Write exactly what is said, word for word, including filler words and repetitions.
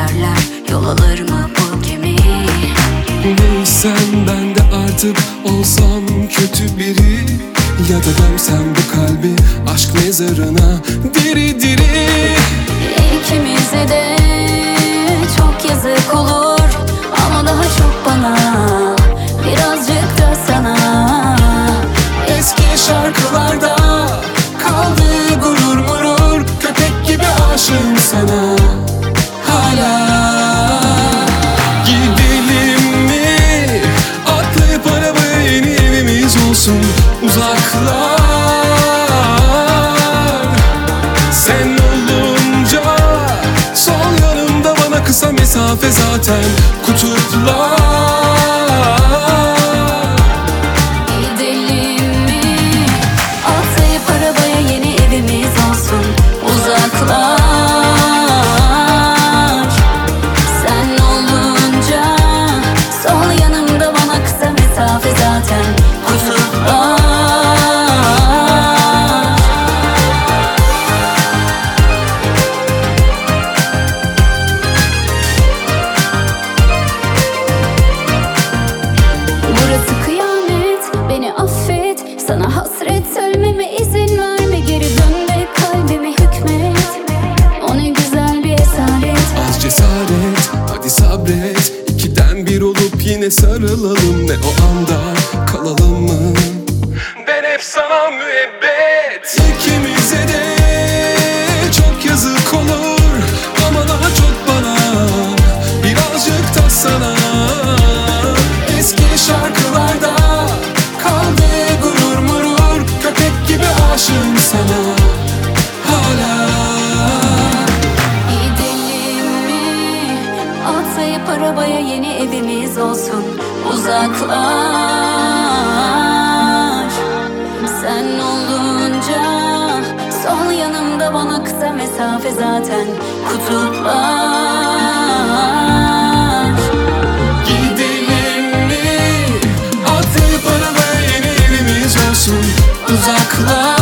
derler, yol alır mı bu gemi? Neysen ben de artık olsam kötü biri, ya da gömsem bu kalbi aşk mezarına diri diri. İkimize de çok yazık olur, ama daha çok bana, birazcık da sana. Eski şarkılarda kaldı gurur murur, köpek gibi aşığım sana hala. Gidelim mi? Atlayıp arabaya, yeni evimiz olsun uzaklar. Sen olunca sol yanımda, bana kısa mesafe zaten kutuplar. Gidelim mi? Atlayıp arabaya, yeni evimiz olsun uzaklar. Sen olunca sol yanımda, bana kısa mesafe zaten kutuplar. Burası kıyamet, beni affet. Sana hasret, ölmeme izin verme. Geri dön ve kalbime hükmet. O ne güzel bir esaret. Az cesaret, hadi sabret. İkiden bir olup yine sarılalım, ve o anda kalalım mı? Ben hep sana müebbet. İkimize de çok yazık olur, ama daha çok bana, birazcık da sana. Eski şarkılarda kaldı gurur murur, köpek gibi aşığım sana hala. Gidelim mi? Atlayıp arabaya, yeni evimiz olsun uzaklar. Sen olunca sol yanımda, bana kısa mesafe zaten kutuplar. Gidelim mi? Atlayıp arabaya, yeni evimiz olsun uzaklar.